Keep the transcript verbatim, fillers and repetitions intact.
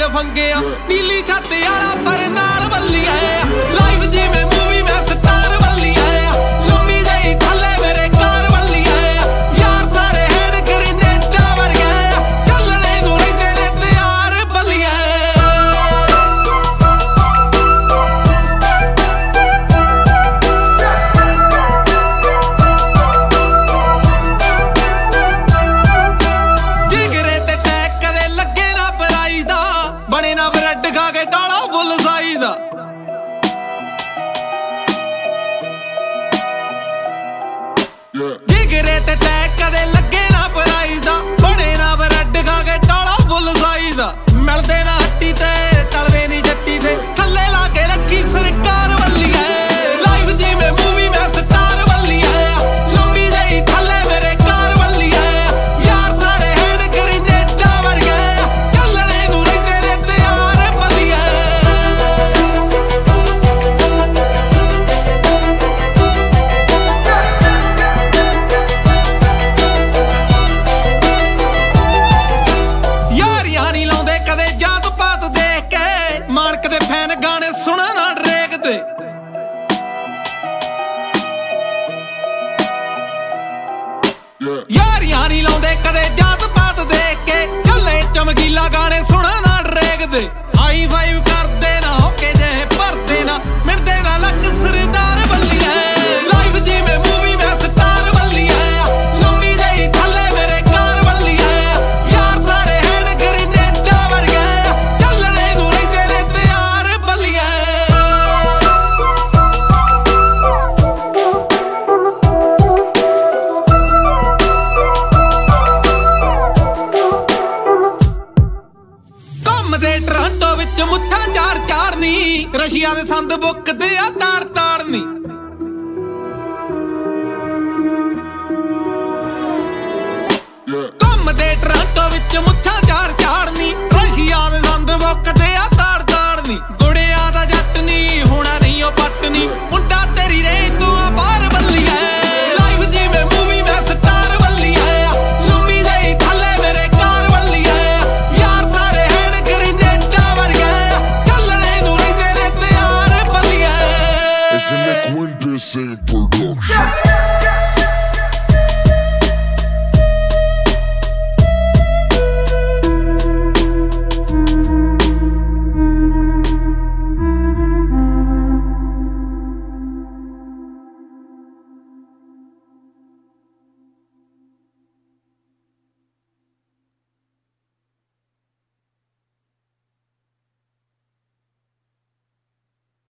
ਲਫੰਗਿਆ ਨੀਲੀ ਛੱਤ ਵਾਲਾ ਪਰ ਨਾਲ ਬੱਲੀਆਂ ਲਾਈਵ ਜਿਵੇਂ ਮੂਵੀ ਮੈਂ ਸਟਾਰ ਬੱਲੀਆਂ ਲੰਮੀ ਜਿਹੀ ਥੱਲੇ ਮੇਰੇ ਕਾਰ ਬੱਲੀਆਂ ਯਾਰ ਸਾਰੇ ਹੈਡ ਗ੍ਰੇਨੇਡਾਂ ਵਰਗੇ ਚੱਲਣੇ ਨੂੰ ਰਹਿੰਦੇ ਨੇ ਤਿਆਰ ਬੱਲੀਆਂ ਬਣੇ ਨਾ ਬਰੈਡ ਖਾ ਕੇ ਡਾਲਾ ਫੁੱਲ ਸਾਈਜ਼ ਦਾ ਜਿਗਰੇ ਤੇ ਟੈਕ ਕਦੇ ਲੱਗੇ ਨਾ ਪ੍ਰਾਈਜ਼ ਦਾ ਬਣੇ ਨਾ ਬਰੈਡ ਖਾ ਕੇ ਡਾਲਾ ਫੁੱਲ ਸਾਈਜ਼ ਦਾ ਮਿਲਦੇ ਨਾ ਹੱਟੀ ਤੇ ਟਲਵੇ ਨੀ ਜੱਟੀ ਤੇ ਥੱਲੇ ਲਾ ਕੇ ਰੱਖੀ ਸਰਕਾਰ ਵੱਲੀਆਂ ਲਾਈਵ ਜਿਵੇਂ ਮੂਵੀ ਮੈਂ ਸਟਾਰ ਵੱਲੀਆਂ ਲੰਮੀ ਜਿਹੀ ਥੱਲੇ ਮੇਰੇ ਕਾਰ ਵੱਲੀਆਂ ਯਾਰ ਸਾਰੇ ਹੈਡ ਗ੍ਰੇਨੇਡਾਂ ਵਰਗੇ ਚੱਲਣੇ ਨੂੰ ਰਹਿੰਦੇ ਨੇ ਤਿਆਰ ਬੱਲੀਆਂ ਯਾਰੀਆਂ ਨੀ ਲਾਉਂਦੇ ਕਦੇ ਜਾਤ ਪਾਤ ਦੇਖ ਕੇ ਮਾਰਕ ਦੇ ਫੈਨ ਗਾਣੇ ਸੁਣਾ ਨਾ ਡਰੇਕ ਤੇ ਯਾਰੀਆਂ ਨੀ ਲਾਉਂਦੇ ਕਦੇ ਜਾਤ ਪਾਤ ਦੇਖ ਕੇ ਕੱਲੇ ਚਮਕੀਲਾ ਗਾਣੇ ਸੁਣਾ ਨਾ ਡਰੇਕ ਤੇ ਹਾਈ ਫਾਈਵ ਕਰਦੇ ਨਾ ਹੋਕੇ ਜਿਹੇ ਭਰਦੇ ਨਾ ਮਿਲਦੇ ਨਾ ਲੱਕ ਸਰਦਾਰ ਬੱਲੀਆਂ ਲਾਈਵ ਜਿਵੇਂ ਮੂਵੀ ਮੈਂ ਸਟਾਰ ਬੱਲੀਆਂ ਲੰਮੀ ਜਿਹੀ ਥੱਲੇ ਮੇਰੇ ਕਾਰ ਬੱਲੀਆਂ ਯਾਰ ਸਾਰੇ ਹੈਡ ਗ੍ਰੇਨੇਡਾਂ ਵਰਗੇ ਚੱਲਣੇ ਨੂੰ ਰਹਿੰਦੇ ਨੇ ਤਿਆਰ ਬੱਲੀਆਂ ਘੁੰਮਦੇ ਟੋਰਾਂਟੋ ਵਿੱਚ ਮੁੱਠਾਂ ਚਾਰ ਚਾੜਨੀ ਰਸ਼ੀਆ ਦੇ ਸੰਦ ਬੁੱਕਦੇ ਆ ਤਾੜ ਤਾੜਨੀ ਘੁੰਮਦੇ ਟੋਰਾਂਟੋ ਵਿੱਚ ਮੁੱਠਾਂ ਚਾਰ ਚਾੜ